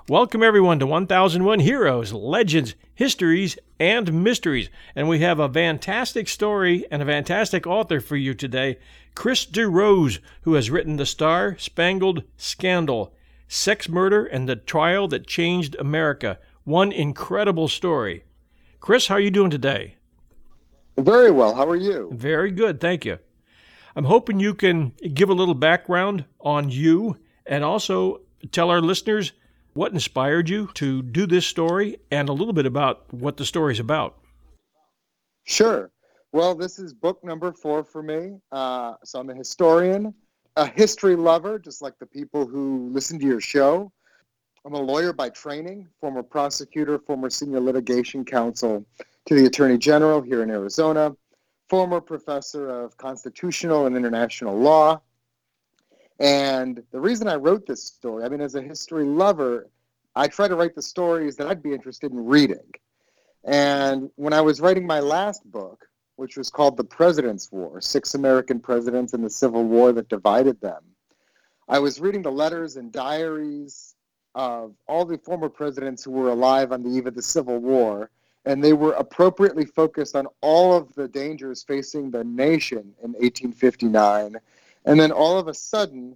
Welcome everyone to 1001 Heroes, Legends, Histories, and Mysteries. And we have a fantastic story and a fantastic author for you today, Chris DeRose, who has written The Star-Spangled Scandal, Sex Murder and the Trial That Changed America. One incredible story. Chris, how are you doing today? Very well. How are you? Very good, thank you. I'm hoping you can give a little background on you and also tell our listeners what inspired you to do this story and a little bit about what the story's about. Sure. Well, this is book number 4 for me. So I'm a historian, a history lover, just like the people who listen to your show. I'm a lawyer by training, former prosecutor, former senior litigation counsel to the Attorney General here in Arizona, former professor of constitutional and international law. And the reason I wrote this story, as a history lover, I try to write the stories that I'd be interested in reading. And when I was writing my last book, which was called The President's War, 6 American Presidents and the Civil War That Divided Them, I was reading the letters and diaries of all the former presidents who were alive on the eve of the Civil War, and they were appropriately focused on all of the dangers facing the nation in 1859. And then all of a sudden,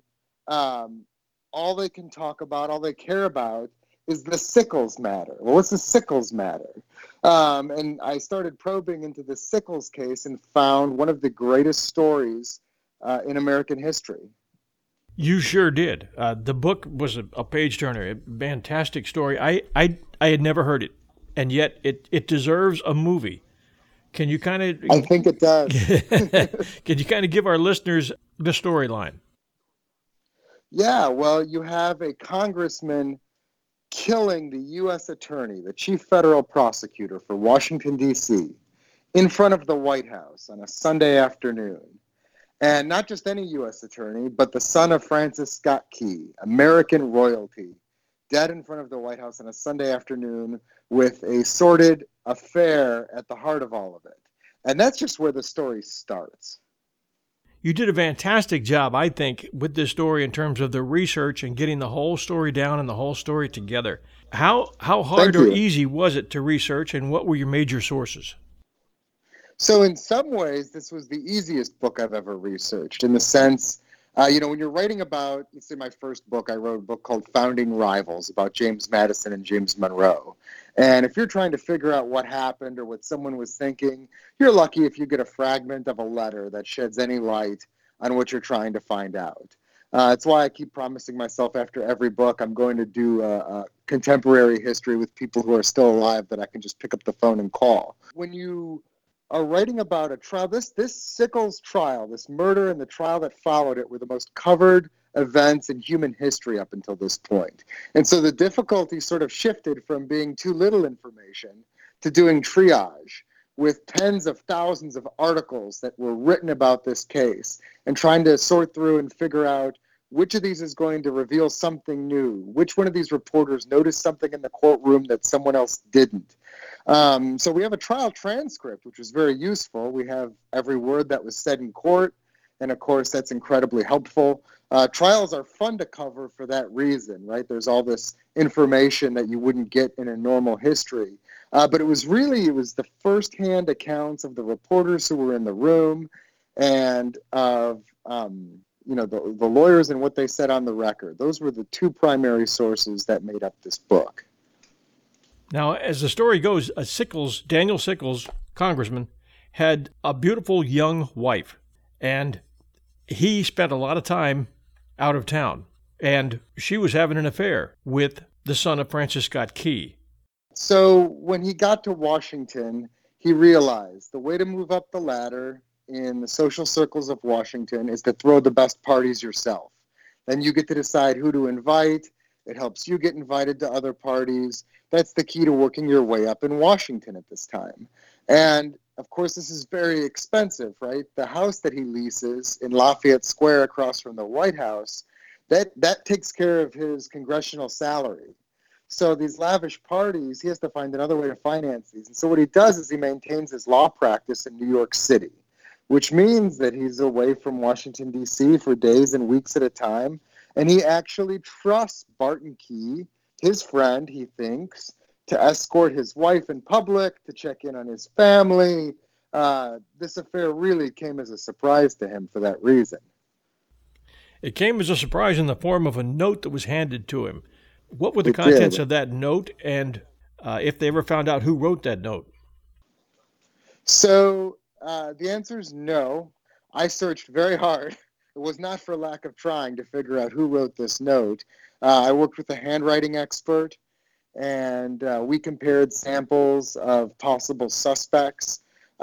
all they can talk about, all they care about is the Sickles matter. Well, what's the Sickles matter? And I started probing into the Sickles case and found one of the greatest stories in American history. You sure did. The book was a page-turner, a fantastic story. I had never heard it, and yet it deserves a movie. Can you kind of... I think it does. Can you kind of give our listeners the storyline? Yeah, well, you have a congressman killing the U.S. attorney, the chief federal prosecutor for Washington, D.C., in front of the White House on a Sunday afternoon. And not just any U.S. attorney, but the son of Francis Scott Key, American royalty, dead in front of the White House on a Sunday afternoon with a sordid affair at the heart of all of it. And that's just where the story starts. You did a fantastic job, I think, with this story in terms of the research and getting the whole story down and the whole story together. How hard or easy was it to research, and what were your major sources? So in some ways, this was the easiest book I've ever researched, in the sense, when you're writing about, let's say my first book, I wrote a book called Founding Rivals about James Madison and James Monroe. And if you're trying to figure out what happened or what someone was thinking, you're lucky if you get a fragment of a letter that sheds any light on what you're trying to find out. It's why I keep promising myself after every book I'm going to do a contemporary history with people who are still alive that I can just pick up the phone and call. When you are writing about a trial, this Sickles trial, this murder and the trial that followed it, were the most covered events in human history up until this point. And so the difficulty sort of shifted from being too little information to doing triage with tens of thousands of articles that were written about this case and trying to sort through and figure out which of these is going to reveal something new, which one of these reporters noticed something in the courtroom that someone else didn't. So we have a trial transcript, which was very useful. We have every word that was said in court, and of course that's incredibly helpful. Trials are fun to cover for that reason, right? There's all this information that you wouldn't get in a normal history. But it was the firsthand accounts of the reporters who were in the room and of the lawyers and what they said on the record. Those were the 2 primary sources that made up this book. Now, as the story goes, Daniel Sickles, congressman, had a beautiful young wife, and he spent a lot of time out of town, and she was having an affair with the son of Francis Scott Key. So when he got to Washington, he realized the way to move up the ladder in the social circles of Washington is to throw the best parties yourself. Then you get to decide who to invite. It helps you get invited to other parties. That's the key to working your way up in Washington at this time. And of course, this is very expensive, right? The house that he leases in Lafayette Square across from the White House, that takes care of his congressional salary. So these lavish parties, he has to find another way to finance these. And so what he does is he maintains his law practice in New York City, which means that he's away from Washington, D.C. for days and weeks at a time. And he actually trusts Barton Key his friend, he thinks, to escort his wife in public, to check in on his family. This affair really came as a surprise to him for that reason. It came as a surprise in the form of a note that was handed to him. What were the It contents did. of that note, and if they ever found out who wrote that note? So the answer is no. I searched very hard. It was not for lack of trying to figure out who wrote this note. I worked with a handwriting expert, and we compared samples of possible suspects,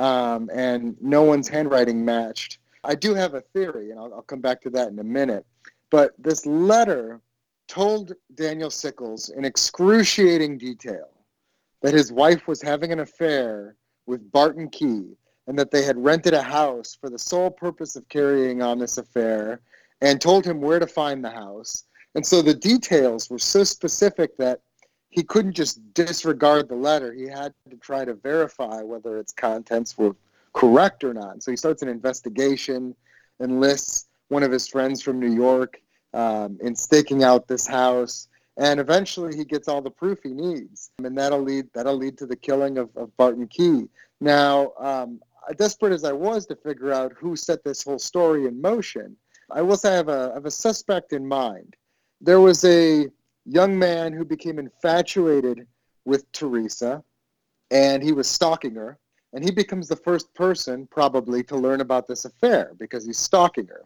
and no one's handwriting matched. I do have a theory, and I'll come back to that in a minute. But this letter told Daniel Sickles in excruciating detail that his wife was having an affair with Barton Key, and that they had rented a house for the sole purpose of carrying on this affair, and told him where to find the house. And so the details were so specific that he couldn't just disregard the letter. He had to try to verify whether its contents were correct or not. And so he starts an investigation, enlists one of his friends from New York in staking out this house. And eventually he gets all the proof he needs. And that'll lead to the killing of Barton Key. Now, desperate as I was to figure out who set this whole story in motion, I will say I have a suspect in mind. There was a young man who became infatuated with Teresa, and he was stalking her. And he becomes the first person, probably, to learn about this affair because he's stalking her.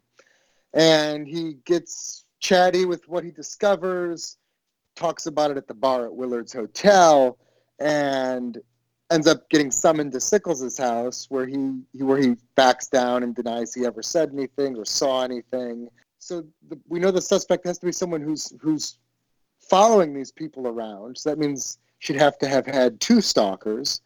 And he gets chatty with what he discovers, talks about it at the bar at Willard's Hotel, and ends up getting summoned to Sickles' house, where he backs down and denies he ever said anything or saw anything. So we know the suspect has to be someone who's following these people around. So that means she'd have to have had two stalkers,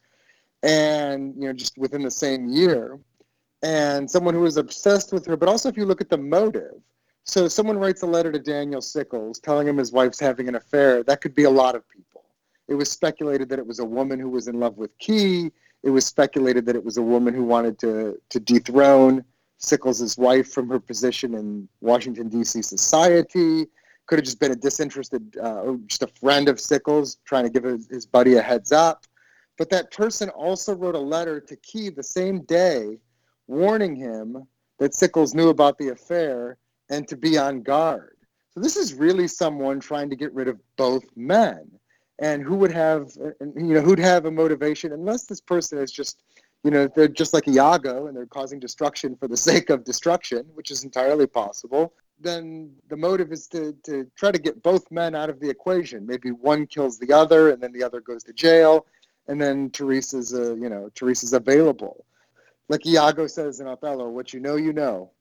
and just within the same year, and someone who was obsessed with her. But also, if you look at the motive, so someone writes a letter to Daniel Sickles telling him his wife's having an affair. That could be a lot of people. It was speculated that it was a woman who was in love with Key. It was speculated that it was a woman who wanted to dethrone Sickles' wife from her position in Washington, D.C. society. Could have just been a disinterested, or just a friend of Sickles trying to give his buddy a heads up. But that person also wrote a letter to Key the same day warning him that Sickles knew about the affair and to be on guard. So this is really someone trying to get rid of both men. And who'd have a motivation, unless this person is just, they're just like Iago and they're causing destruction for the sake of destruction, which is entirely possible. Then the motive is to try to get both men out of the equation. Maybe one kills the other, and then the other goes to jail, and then Teresa's available. Like Iago says in Othello, what you know, you know.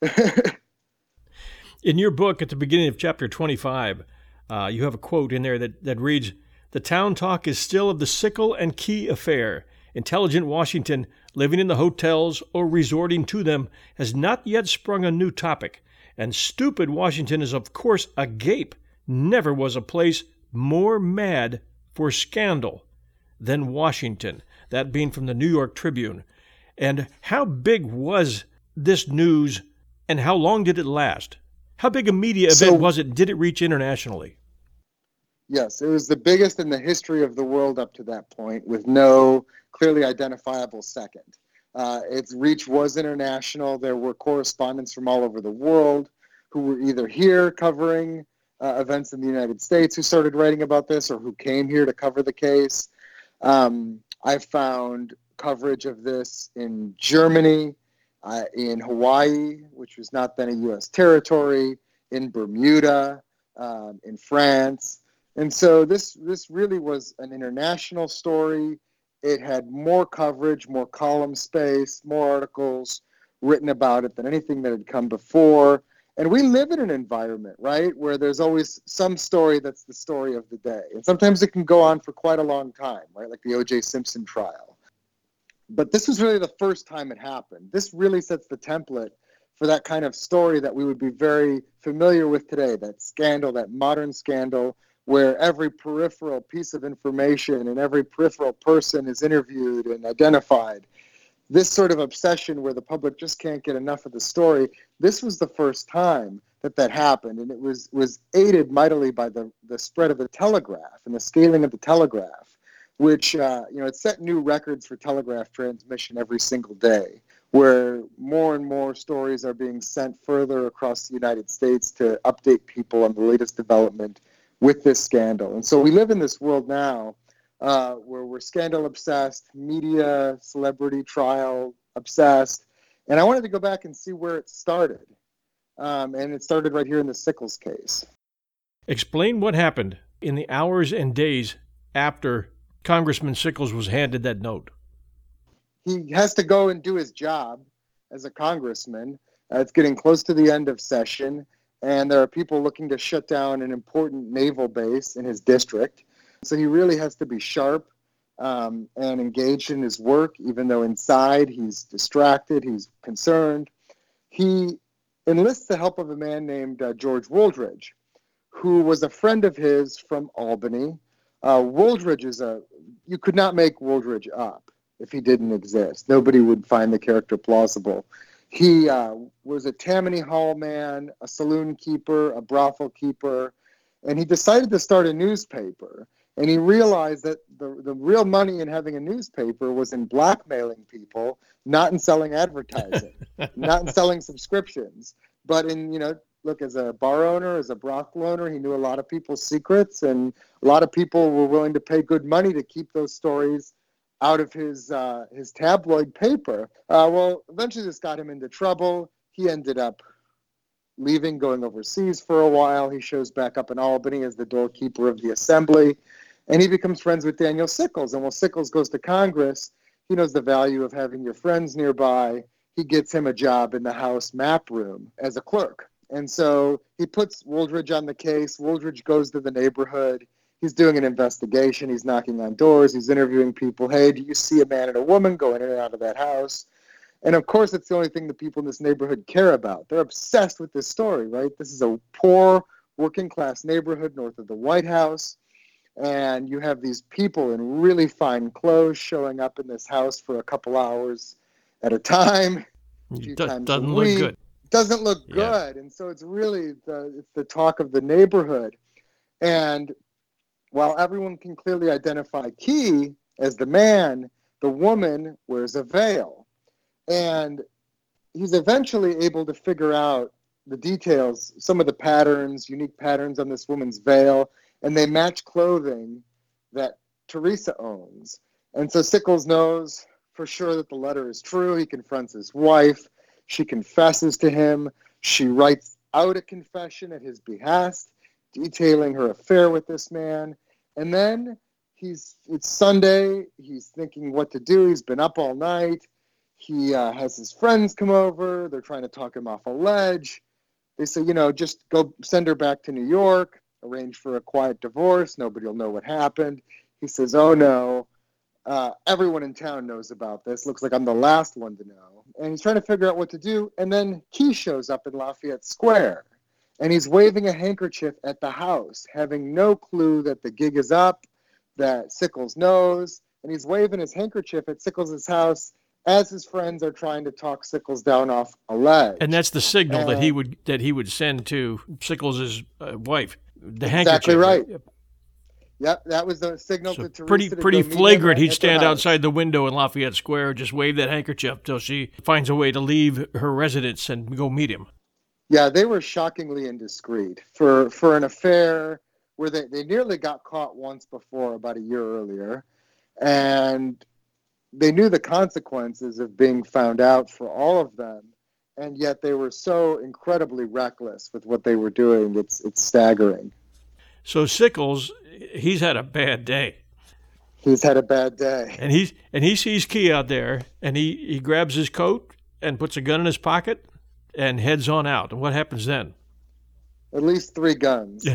In your book, at the beginning of chapter 25, you have a quote in there that reads, "The town talk is still of the Sickle and Key affair. Intelligent Washington, living in the hotels or resorting to them, has not yet sprung a new topic. And stupid Washington is of course agape. Never was a place more mad for scandal than Washington," that being from the New York Tribune. And how big was this news, and how long did it last? How big a media event was it? Did it reach internationally? Yes, it was the biggest in the history of the world up to that point, with no clearly identifiable second. Its reach was international. There were correspondents from all over the world who were either here covering events in the United States who started writing about this, or who came here to cover the case. I found coverage of this in Germany, in Hawaii, which was not then a U.S. territory, in Bermuda, in France. And so this really was an international story. It had more coverage, more column space, more articles written about it than anything that had come before. And we live in an environment, right, where there's always some story that's the story of the day. And sometimes it can go on for quite a long time, right, like the O.J. Simpson trial. But this was really the first time it happened. This really sets the template for that kind of story that we would be very familiar with today, that scandal, that modern scandal, where every peripheral piece of information and every peripheral person is interviewed and identified. This sort of obsession where the public just can't get enough of the story, this was the first time that happened, and it was aided mightily by the spread of the telegraph and the scaling of the telegraph, which it set new records for telegraph transmission every single day, where more and more stories are being sent further across the United States to update people on the latest development with this scandal. And so we live in this world now where we're scandal obsessed, media, celebrity trial obsessed, and I wanted to go back and see where it started. And it started right here in the Sickles case. Explain what happened in the hours and days after Congressman Sickles was handed that note. He has to go and do his job as a congressman. It's getting close to the end of session, and there are people looking to shut down an important naval base in his district. So he really has to be sharp and engaged in his work, even though inside he's distracted, he's concerned. He enlists the help of a man named George Wooldridge, who was a friend of his from Albany. Wooldridge you could not make Wooldridge up if he didn't exist. Nobody would find the character plausible. He was a Tammany Hall man, a saloon keeper, a brothel keeper, and he decided to start a newspaper. And he realized that the real money in having a newspaper was in blackmailing people, not in selling advertising, not in selling subscriptions, but in, look, as a bar owner, as a brothel owner, he knew a lot of people's secrets, and a lot of people were willing to pay good money to keep those stories out of his tabloid paper. Well, eventually this got him into trouble. He ended up leaving, going overseas for a while. He shows back up in Albany as the doorkeeper of the assembly, and he becomes friends with Daniel Sickles. And while Sickles goes to Congress, he knows the value of having your friends nearby. He gets him a job in the House map room as a clerk. And so he puts Wooldridge on the case. Wooldridge goes to the neighborhood. He's doing an investigation. He's knocking on doors. He's interviewing people. Hey, do you see a man and a woman going in and out of that house? And of course, it's the only thing the people in this neighborhood care about. They're obsessed with this story, right? This is a poor, working-class neighborhood north of the White House. And you have these people in really fine clothes showing up in this house for a couple hours at a time. Doesn't look good. Doesn't look good. And so it's really the talk of the neighborhood. And while everyone can clearly identify Key as the man, the woman wears a veil. And he's eventually able to figure out the details, some of the patterns, unique patterns on this woman's veil, and they match clothing that Teresa owns. And so Sickles knows for sure that the letter is true. He confronts his wife. She confesses to him. She writes out a confession at his behest, detailing her affair with this man. And then it's Sunday. He's thinking what to do. He's been up all night. He has his friends come over. They're trying to talk him off a ledge. They say, just go send her back to New York, arrange for a quiet divorce. Nobody will know what happened. He says, oh, no. Everyone in town knows about this. Looks like I'm the last one to know. And he's trying to figure out what to do. And then Key shows up in Lafayette Square. And he's waving a handkerchief at the house, having no clue that the gig is up, that Sickles knows. And he's waving his handkerchief at Sickles' house as his friends are trying to talk Sickles down off a ledge. And that's the signal that he would send to Sickles' wife. The exactly handkerchief. Right. Yep, that was the signal to Teresa. Pretty flagrant. He'd stand outside the window in Lafayette Square, just wave that handkerchief till she finds a way to leave her residence and go meet him. Yeah, they were shockingly indiscreet for an affair where they nearly got caught once before, about a year earlier, and they knew the consequences of being found out for all of them, and yet they were so incredibly reckless with what they were doing. It's staggering. So Sickles, he's had a bad day. He's had a bad day. And he sees Key out there, and he grabs his coat and puts a gun in his pocket and heads on out. And what happens then? At least 3 guns.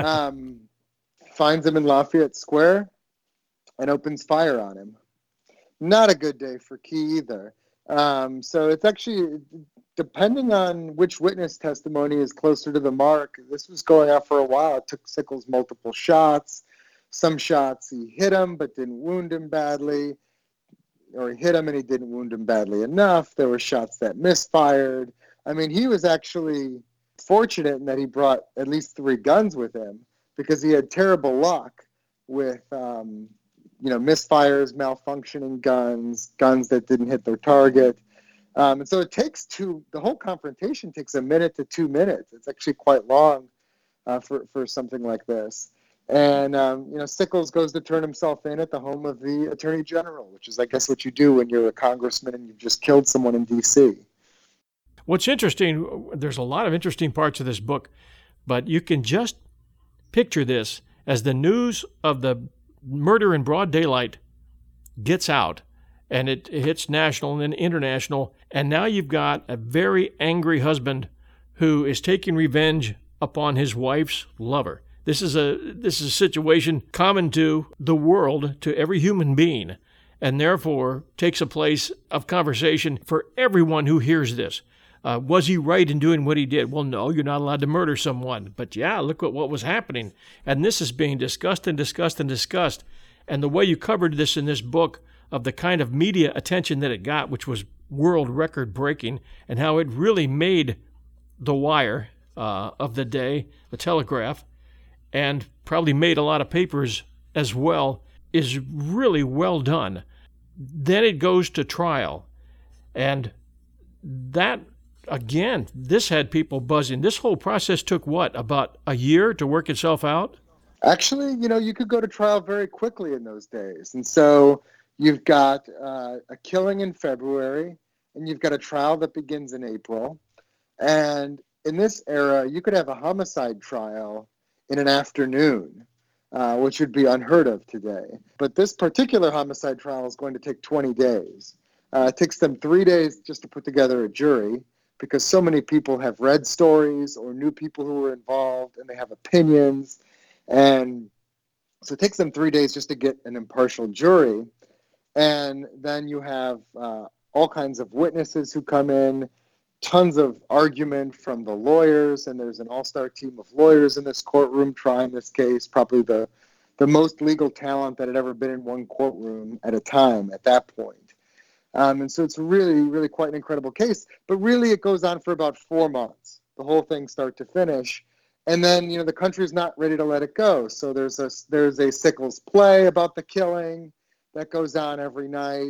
Finds him in Lafayette Square and opens fire on him. Not a good day for Key either. So it's actually, depending on which witness testimony is closer to the mark, this was going on for a while. It took Sickles multiple shots. Some shots he hit him but didn't wound him badly, or he hit him and he didn't wound him badly enough. There were shots that misfired. I mean, he was actually fortunate in that he brought at least 3 guns with him, because he had terrible luck with misfires, malfunctioning guns that didn't hit their target. And so the whole confrontation takes 1 minute to 2 minutes. It's actually quite long for something like this. And, Sickles goes to turn himself in at the home of the Attorney General, which is, I guess, what you do when you're a congressman and you've just killed someone in D.C. What's interesting, there's a lot of interesting parts of this book, but you can just picture this as the news of the murder in broad daylight gets out, and it hits national and then international, and now you've got a very angry husband who is taking revenge upon his wife's lover. This is a situation common to the world, to every human being, and therefore takes a place of conversation for everyone who hears this. Was he right in doing what he did? Well, no, you're not allowed to murder someone. But yeah, look at what was happening. And this is being discussed and discussed and discussed. And the way you covered this in this book, of the kind of media attention that it got, which was world record breaking, and how it really made the wire of the day, the Telegraph, and probably made a lot of papers as well, is really well done. Then it goes to trial. And that, again, this had people buzzing. This whole process took what, about a year to work itself out? Actually, you could go to trial very quickly in those days. And so you've got a killing in February, and you've got a trial that begins in April. And in this era, you could have a homicide trial in an afternoon, which would be unheard of today. But this particular homicide trial is going to take 20 days. It takes them 3 days just to put together a jury, because so many people have read stories or knew people who were involved, and they have opinions. And so it takes them 3 days just to get an impartial jury. And then you have all kinds of witnesses who come in, tons of argument from the lawyers, and there's an all-star team of lawyers in this courtroom trying this case, probably the most legal talent that had ever been in one courtroom at a time at that point. And so it's really, really quite an incredible case. But really, it goes on for about 4 months, the whole thing start to finish. And then, the country's not ready to let it go. So there's a Sickles play about the killing that goes on every night.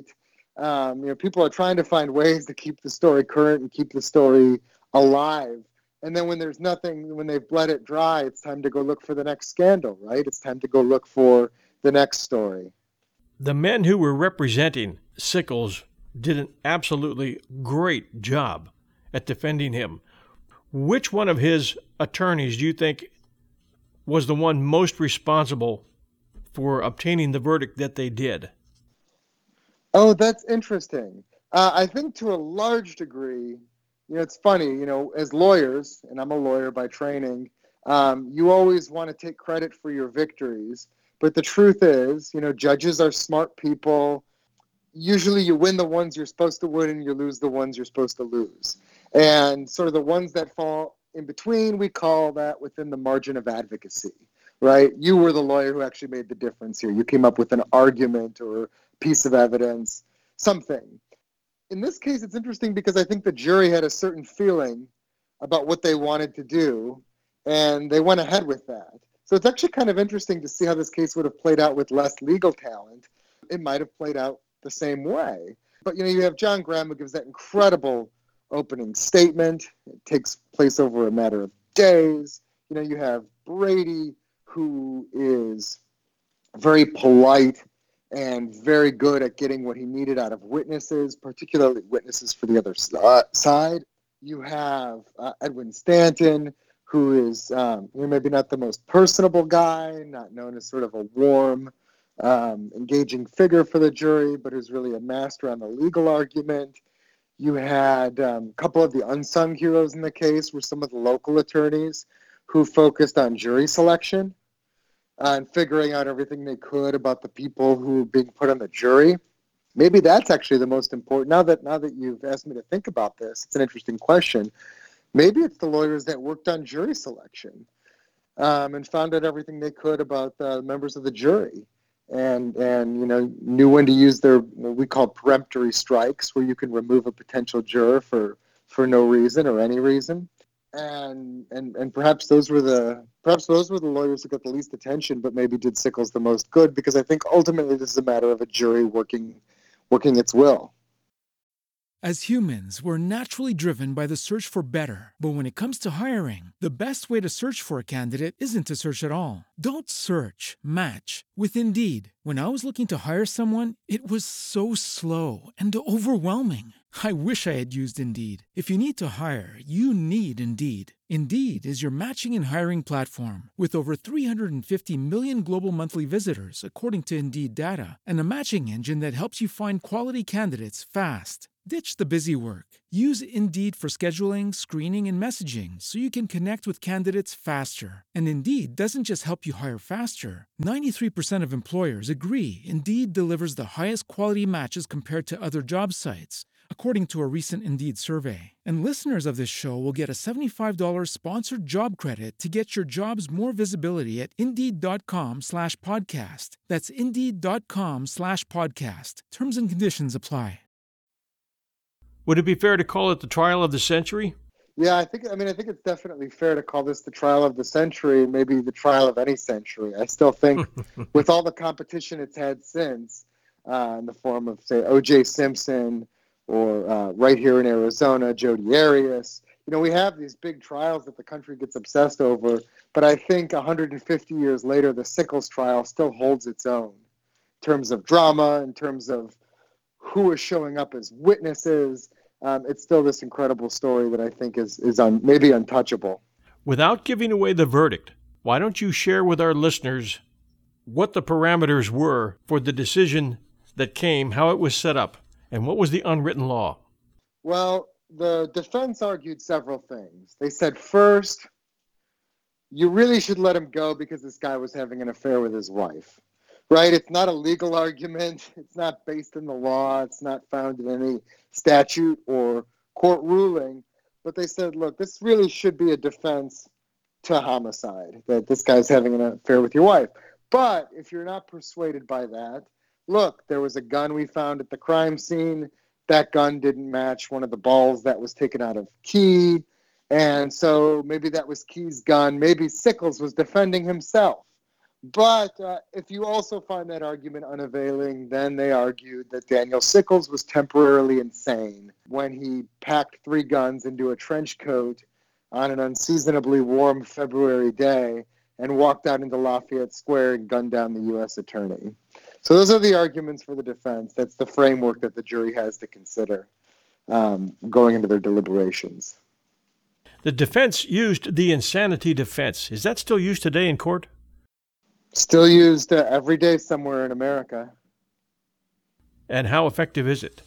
People are trying to find ways to keep the story current and keep the story alive. And then when there's nothing, when they've bled it dry, it's time to go look for the next scandal, right? It's time to go look for the next story. The men who were representing Sickles did an absolutely great job at defending him. Which one of his attorneys do you think was the one most responsible for obtaining the verdict that they did? Oh, that's interesting. I think to a large degree, it's funny, as lawyers, and I'm a lawyer by training, you always want to take credit for your victories. But the truth is, judges are smart people. Usually you win the ones you're supposed to win and you lose the ones you're supposed to lose. And sort of the ones that fall in between, we call that within the margin of advocacy, right? You were the lawyer who actually made the difference here. You came up with an argument or a piece of evidence, something. In this case, it's interesting because I think the jury had a certain feeling about what they wanted to do, and they went ahead with that. So it's actually kind of interesting to see how this case would have played out with less legal talent. It might have played out the same way. But, you have John Graham, who gives that incredible opening statement. It takes place over a matter of days. You have Brady, who is very polite and very good at getting what he needed out of witnesses, particularly witnesses for the other side. You have Edwin Stanton, who is maybe not the most personable guy, not known as sort of a warm, engaging figure for the jury, but who's really a master on the legal argument. You had a couple of the unsung heroes in the case were some of the local attorneys who focused on jury selection and figuring out everything they could about the people who were being put on the jury. Maybe that's actually the most important. Now that you've asked me to think about this, it's an interesting question. Maybe it's the lawyers that worked on jury selection and found out everything they could about the members of the jury. And knew when to use their what we call peremptory strikes, where you can remove a potential juror for no reason or any reason. and perhaps those were the lawyers who got the least attention, but maybe did Sickles the most good, because I think ultimately this is a matter of a jury working its will. As humans, we're naturally driven by the search for better. But when it comes to hiring, the best way to search for a candidate isn't to search at all. Don't search, match with Indeed. When I was looking to hire someone, it was so slow and overwhelming. I wish I had used Indeed. If you need to hire, you need Indeed. Indeed is your matching and hiring platform with over 350 million global monthly visitors, according to Indeed data, and a matching engine that helps you find quality candidates fast. Ditch the busy work. Use Indeed for scheduling, screening, and messaging so you can connect with candidates faster. And Indeed doesn't just help you hire faster. 93% of employers agree Indeed delivers the highest quality matches compared to other job sites, according to a recent Indeed survey. And listeners of this show will get a $75 sponsored job credit to get your jobs more visibility at Indeed.com/podcast. That's Indeed.com/podcast. Terms and conditions apply. Would it be fair to call it the trial of the century? Yeah, I think it's definitely fair to call this the trial of the century, maybe the trial of any century. I still think with all the competition it's had since, in the form of, say, O.J. Simpson, or right here in Arizona, Jodi Arias, we have these big trials that the country gets obsessed over, but I think 150 years later, the Sickles trial still holds its own in terms of drama, in terms of who is showing up as witnesses. It's still this incredible story that I think is maybe untouchable. Without giving away the verdict, why don't you share with our listeners what the parameters were for the decision that came, how it was set up, and what was the unwritten law? Well, the defense argued several things. They said, first, you really should let him go because this guy was having an affair with his wife. Right? It's not a legal argument. It's not based in the law. It's not found in any statute or court ruling. But they said, look, this really should be a defense to homicide, that this guy's having an affair with your wife. But if you're not persuaded by that, look, there was a gun we found at the crime scene. That gun didn't match one of the balls that was taken out of Key. And so maybe that was Key's gun. Maybe Sickles was defending himself. But if you also find that argument unavailing, then they argued that Daniel Sickles was temporarily insane when he packed 3 guns into a trench coat on an unseasonably warm February day and walked out into Lafayette Square and gunned down the U.S. attorney. So those are the arguments for the defense. That's the framework that the jury has to consider going into their deliberations. The defense used the insanity defense. Is that still used today in court? Still used every day somewhere in America. And how effective is it?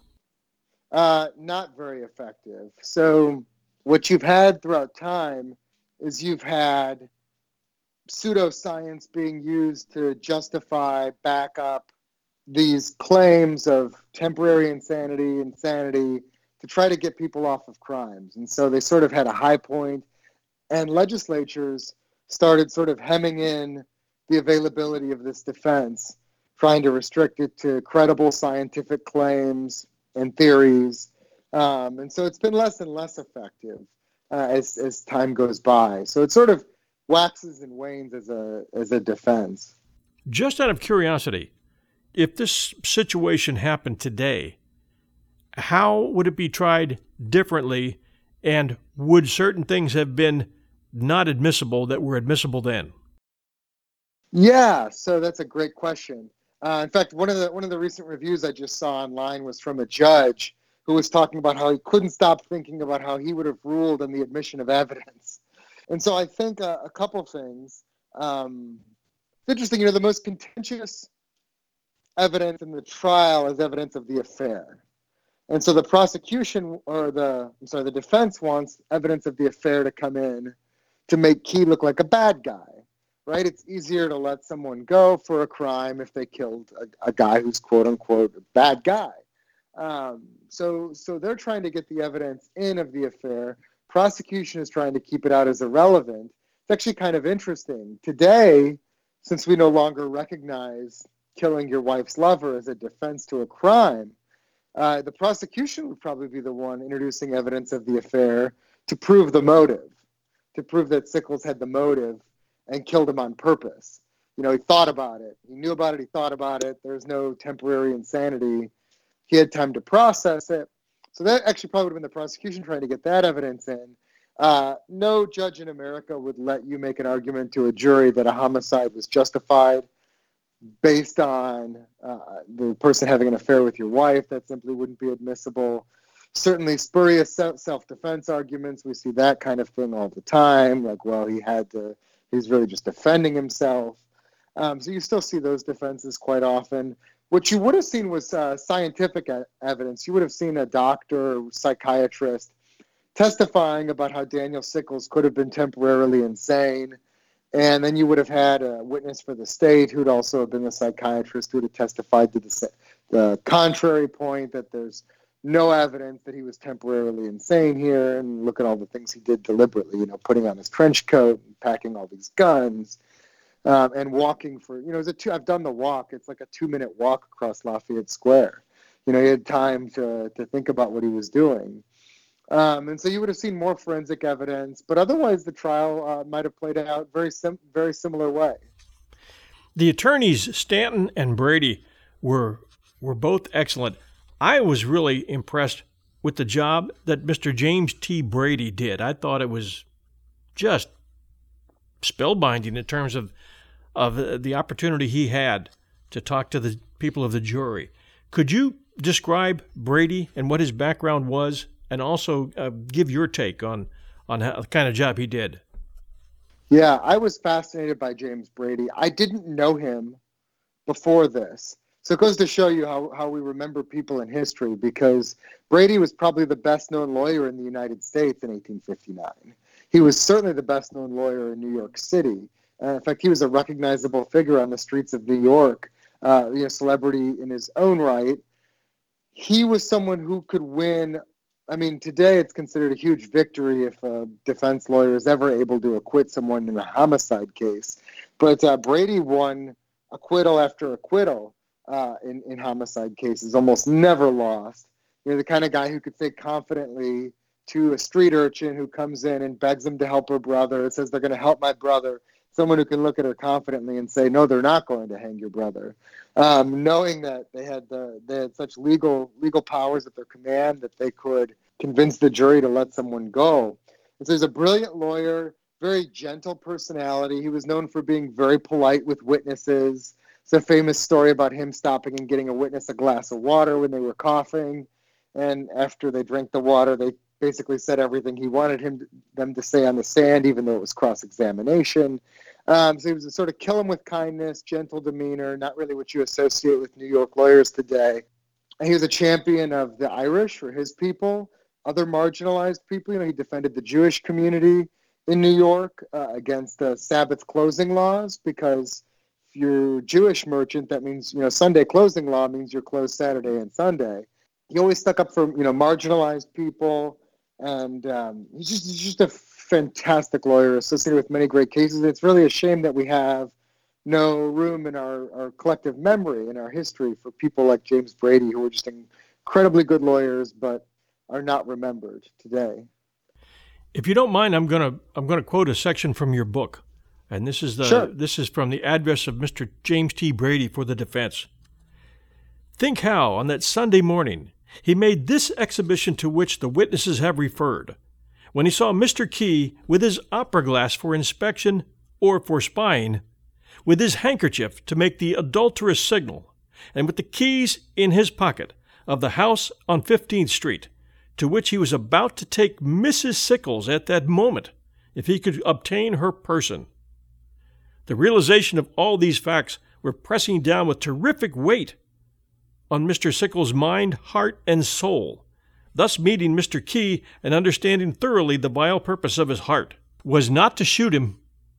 Not very effective. So what you've had throughout time is you've had pseudoscience being used to justify, back up these claims of temporary insanity, to try to get people off of crimes. And so they sort of had a high point, and legislatures started sort of hemming in the availability of this defense, trying to restrict it to credible scientific claims and theories. And so it's been less and less effective as time goes by. So it sort of waxes and wanes as a defense. Just out of curiosity, if this situation happened today, how would it be tried differently, and would certain things have been not admissible that were admissible then? Yeah, so that's a great question. In fact, one of the recent reviews I just saw online was from a judge who was talking about how he couldn't stop thinking about how he would have ruled on the admission of evidence. And so I think a couple things. It's interesting, the most contentious evidence in the trial is evidence of the affair. And so the prosecution, or the defense wants evidence of the affair to come in to make Key look like a bad guy. Right? It's easier to let someone go for a crime if they killed a guy who's quote unquote a bad guy. So they're trying to get the evidence in of the affair. Prosecution is trying to keep it out as irrelevant. It's actually kind of interesting. Today, since we no longer recognize killing your wife's lover as a defense to a crime, the prosecution would probably be the one introducing evidence of the affair to prove the motive, to prove that Sickles had the motive and killed him on purpose. You know, he thought about it. He knew about it. He thought about it. There's no temporary insanity. He had time to process it. So that actually probably would have been the prosecution trying to get that evidence in. No judge in America would let you make an argument to a jury that a homicide was justified based on the person having an affair with your wife. That simply wouldn't be admissible. Certainly spurious self-defense arguments, we see that kind of thing all the time, like, well, he's really just defending himself. So you still see those defenses quite often. What you would have seen was scientific evidence. You would have seen a doctor or psychiatrist testifying about how Daniel Sickles could have been temporarily insane. And then you would have had a witness for the state who'd also have been a psychiatrist who would have testified to the contrary point, that there's no evidence that he was temporarily insane here. And look at all the things he did deliberately, putting on his trench coat, and packing all these guns, and walking for, I've done the walk. It's like a 2-minute walk across Lafayette Square. He had time to think about what he was doing. And so you would have seen more forensic evidence, but otherwise the trial might have played out very similar way. The attorneys, Stanton and Brady, were both excellent. I was really impressed with the job that Mr. James T. Brady did. I thought it was just spellbinding in terms of the opportunity he had to talk to the people of the jury. Could you describe Brady and what his background was, and also give your take on the kind of job he did? Yeah, I was fascinated by James Brady. I didn't know him before this. So it goes to show you how we remember people in history, because Brady was probably the best-known lawyer in the United States in 1859. He was certainly the best-known lawyer in New York City. In fact, he was a recognizable figure on the streets of New York, celebrity in his own right. He was someone who could win. I mean, today it's considered a huge victory if a defense lawyer is ever able to acquit someone in a homicide case. But Brady won acquittal after acquittal in homicide cases, almost never lost. The kind of guy who could say confidently to a street urchin who comes in and begs him to help her brother, says they're going to help my brother, someone who can look at her confidently and say, no, they're not going to hang your brother, knowing that they had such legal powers at their command that they could convince the jury to let someone go. And so he's a brilliant lawyer, very gentle personality. He was known for being very polite with witnesses. It's a famous story about him stopping and getting a witness a glass of water when they were coughing. And after they drank the water, they basically said everything he wanted them to say on the stand, even though it was cross-examination. So he was a sort of kill him with kindness, gentle demeanor, not really what you associate with New York lawyers today. And he was a champion of the Irish, for his people, other marginalized people. He defended the Jewish community in New York against Sabbath closing laws, because if you're a Jewish merchant, that means, Sunday closing law means you're closed Saturday and Sunday. He always stuck up for, marginalized people. And he's just a fantastic lawyer, associated with many great cases. It's really a shame that we have no room in our collective memory, in our history, for people like James Brady, who are just incredibly good lawyers, but are not remembered today. If you don't mind, I'm gonna quote a section from your book, and this is This is from the address of Mr. James T. Brady for the defense. Think how, on that Sunday morning, he made this exhibition to which the witnesses have referred, when he saw Mr. Key with his opera glass for inspection or for spying, with his handkerchief to make the adulterous signal, and with the keys in his pocket of the house on 15th Street, to which he was about to take Mrs. Sickles at that moment, if he could obtain her person. The realization of all these facts were pressing down with terrific weight on Mr. Sickles' mind, heart, and soul, thus meeting Mr. Key and understanding thoroughly the vile purpose of his heart was not to shoot him.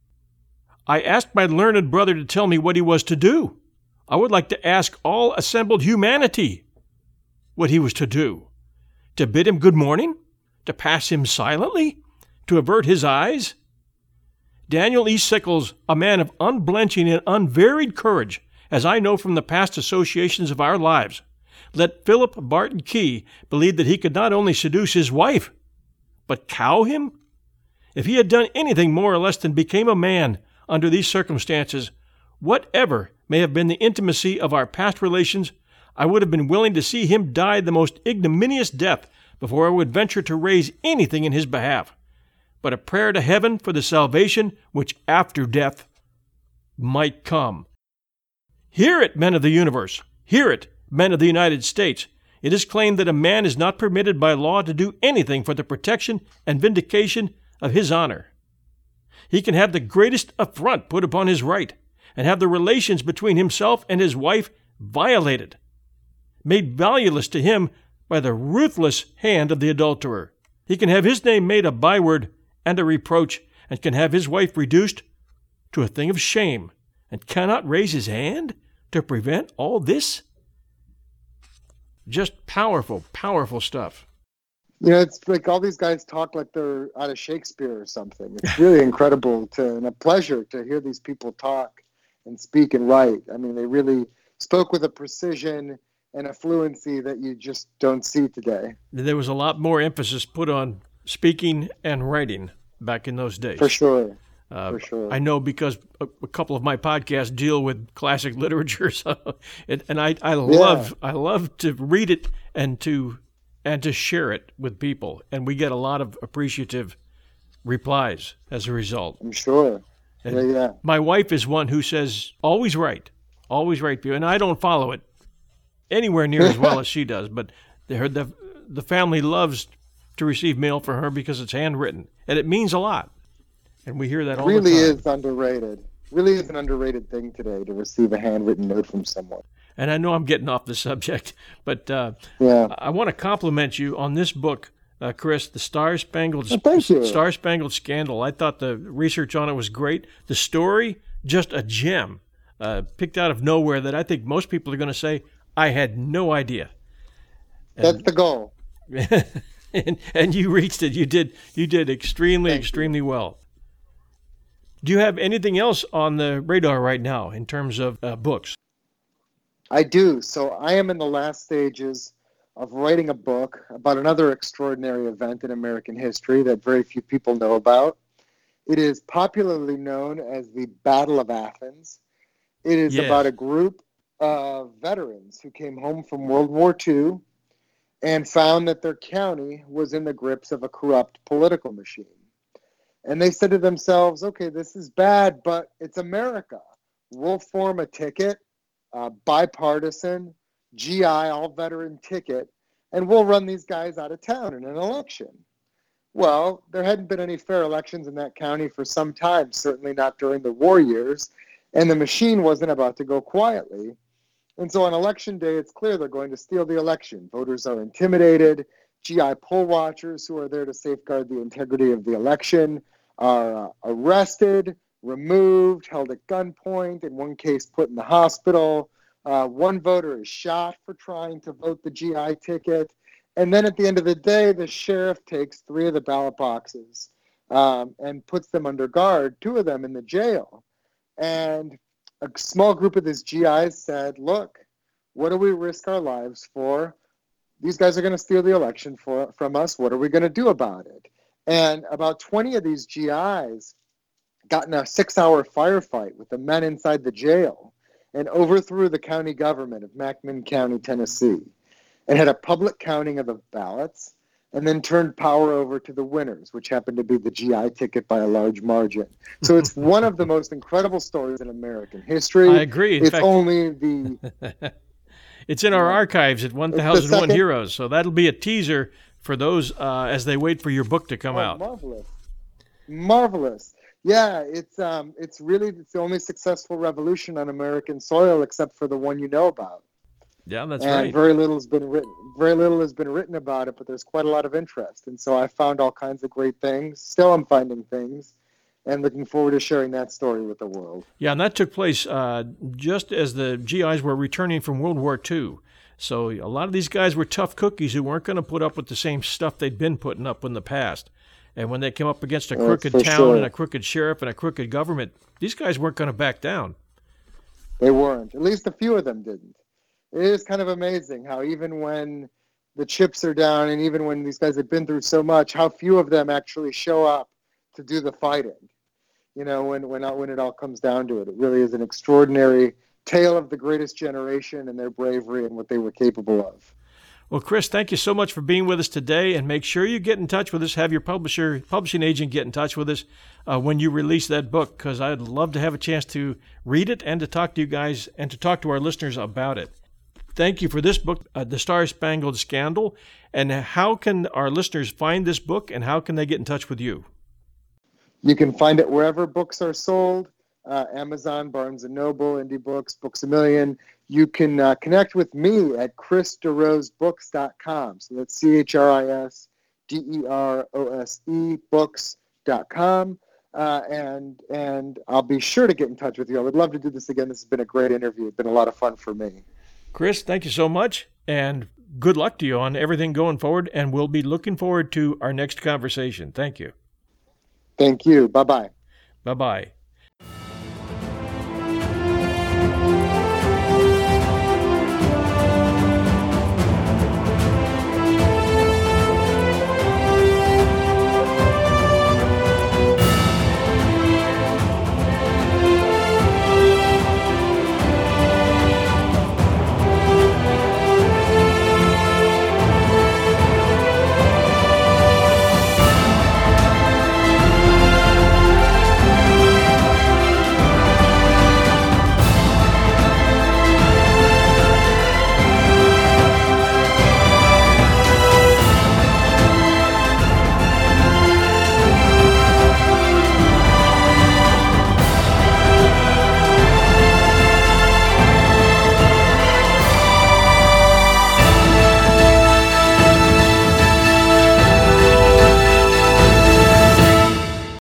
I asked my learned brother to tell me what he was to do. I would like to ask all assembled humanity what he was to do. To bid him good morning? To pass him silently? To avert his eyes? Daniel E. Sickles, a man of unblenching and unvaried courage, as I know from the past associations of our lives, let Philip Barton Key believe that he could not only seduce his wife, but cow him? If he had done anything more or less than became a man under these circumstances, whatever may have been the intimacy of our past relations, I would have been willing to see him die the most ignominious death before I would venture to raise anything in his behalf, but a prayer to heaven for the salvation which after death might come. Hear it, men of the universe. Hear it, men of the United States. It is claimed that a man is not permitted by law to do anything for the protection and vindication of his honor. He can have the greatest affront put upon his right, and have the relations between himself and his wife violated, made valueless to him by the ruthless hand of the adulterer. He can have his name made a byword and a reproach, and can have his wife reduced to a thing of shame, and cannot raise his hand to prevent all this? Just powerful, powerful stuff. You know, it's like all these guys talk like they're out of Shakespeare or something. It's really incredible and a pleasure to hear these people talk and speak and write. I mean, they really spoke with a precision and a fluency that you just don't see today. There was a lot more emphasis put on speaking and writing back in those days. For sure. For sure. I know because a couple of my podcasts deal with classic literature, so I love to read it and to share it with people, and we get a lot of appreciative replies as a result. I'm sure. And yeah. My wife is one who says, always write, people, and I don't follow it anywhere near as well as she does, but the family loves to receive mail from her because it's handwritten, and it means a lot. And we hear that all the time. Really is underrated. Really is an underrated thing today to receive a handwritten note from someone. And I know I'm getting off the subject, but I want to compliment you on this book, Chris, The Star-Spangled Scandal. I thought the research on it was great. The story, just a gem, picked out of nowhere that I think most people are going to say, I had no idea. That's the goal. and you reached it. You did extremely well. Do you have anything else on the radar right now in terms of books? I do. So I am in the last stages of writing a book about another extraordinary event in American history that very few people know about. It is popularly known as the Battle of Athens. It is about a group of veterans who came home from World War II and found that their county was in the grips of a corrupt political machine. And they said to themselves, okay, this is bad, but it's America. We'll form a ticket, bipartisan, GI, all-veteran ticket, and we'll run these guys out of town in an election. Well, there hadn't been any fair elections in that county for some time, certainly not during the war years, and the machine wasn't about to go quietly. And so on election day, it's clear they're going to steal the election. Voters are intimidated. GI poll watchers who are there to safeguard the integrity of the election are arrested, removed, held at gunpoint, in one case put in the hospital. One voter is shot for trying to vote the GI ticket. And then at the end of the day, the sheriff takes 3 of the ballot boxes and puts them under guard, 2 of them in the jail. And a small group of these GIs said, look, what do we risk our lives for? These guys are going to steal the election from us. What are we going to do about it? And about 20 of these GIs got in a 6-hour firefight with the men inside the jail and overthrew the county government of McMinn County, Tennessee, and had a public counting of the ballots, and then turned power over to the winners, which happened to be the GI ticket by a large margin. So it's one of the most incredible stories in American history. I agree. It's only the... It's in our archives at 1001 Heroes, so that'll be a teaser for those as they wait for your book to come out. Marvelous. Yeah, it's really the only successful revolution on American soil, except for the one you know about. Yeah, that's right. And very little has been written about it, but there's quite a lot of interest. And so I found all kinds of great things. Still, I'm finding things, and looking forward to sharing that story with the world. Yeah, and that took place just as the GIs were returning from World War II. So a lot of these guys were tough cookies who weren't going to put up with the same stuff they'd been putting up in the past. And when they came up against a crooked town and a crooked sheriff and a crooked government, these guys weren't going to back down. They weren't. At least a few of them didn't. It is kind of amazing how even when the chips are down, and even when these guys have been through so much, how few of them actually show up to do the fighting. When it all comes down to it, it really is an extraordinary tale of the greatest generation and their bravery and what they were capable of. Well, Chris, thank you so much for being with us today, and make sure you get in touch with us. Have your publishing agent get in touch with us when you release that book, because I'd love to have a chance to read it and to talk to you guys and to talk to our listeners about it. Thank you for this book, The Star-Spangled Scandal. And how can our listeners find this book, and how can they get in touch with you? You can find it wherever books are sold, Amazon, Barnes & Noble, Indie Books, Books A Million. You can connect with me at chrisderosebooks.com. So that's CHRISDEROSE books.com. And I'll be sure to get in touch with you. I would love to do this again. This has been a great interview. It's been a lot of fun for me. Chris, thank you so much, and good luck to you on everything going forward, and we'll be looking forward to our next conversation. Thank you. Thank you. Bye-bye. Bye-bye.